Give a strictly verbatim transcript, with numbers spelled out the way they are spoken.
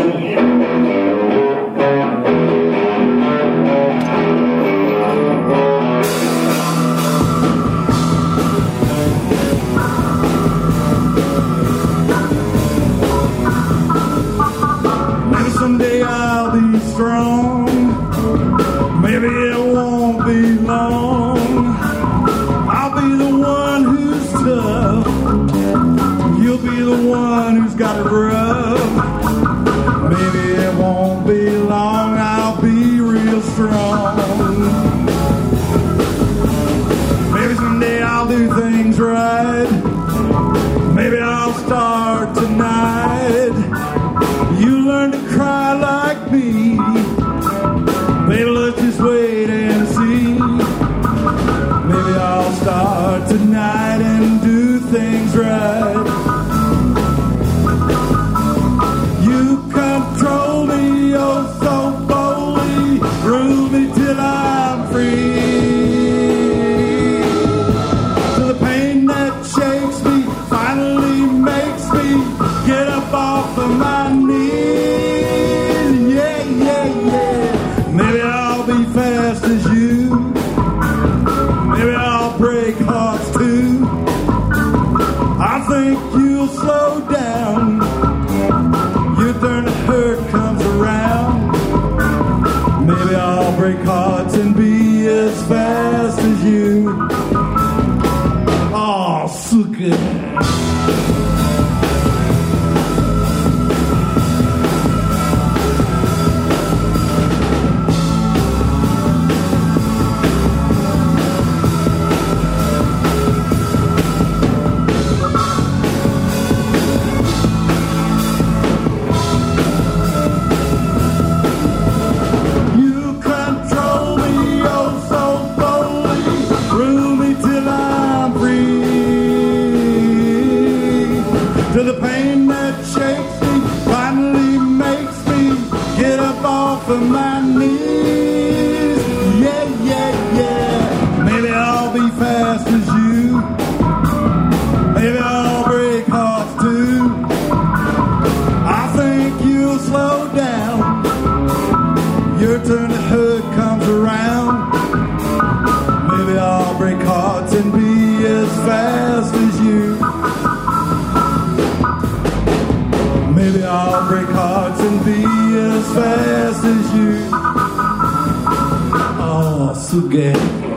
Someday I'll be strong. Maybe it won't be long. I'll be the one who's tough. You'll be the one who's got it rough. Maybe it won't be long. I'll be real strong. Maybe someday I'll do things right. Maybe I'll start tonight. You learn to cry like me. Baby, let's just wait and see. Maybe I'll start tonight and do things right. You control me oh so boldly. Rule me till I'm free. To the pain that shakes me finally makes me get up off of my knees. Maybe I'll be fast as you. Maybe I'll break hearts too. I think you'll slow down. Your turn to hurt comes around. Maybe I'll break hearts and be as fast as you. Oh, so good. To the pain that shakes me finally makes me get up off of my knees. Yeah, yeah, yeah. Maybe I'll be fast as you. Maybe I'll break hearts too. I think you'll slow down. Your turn to hurt comes around. Maybe I'll break hearts and be as fast as you. Maybe I'll break hearts and be as fast as you. Oh, so good.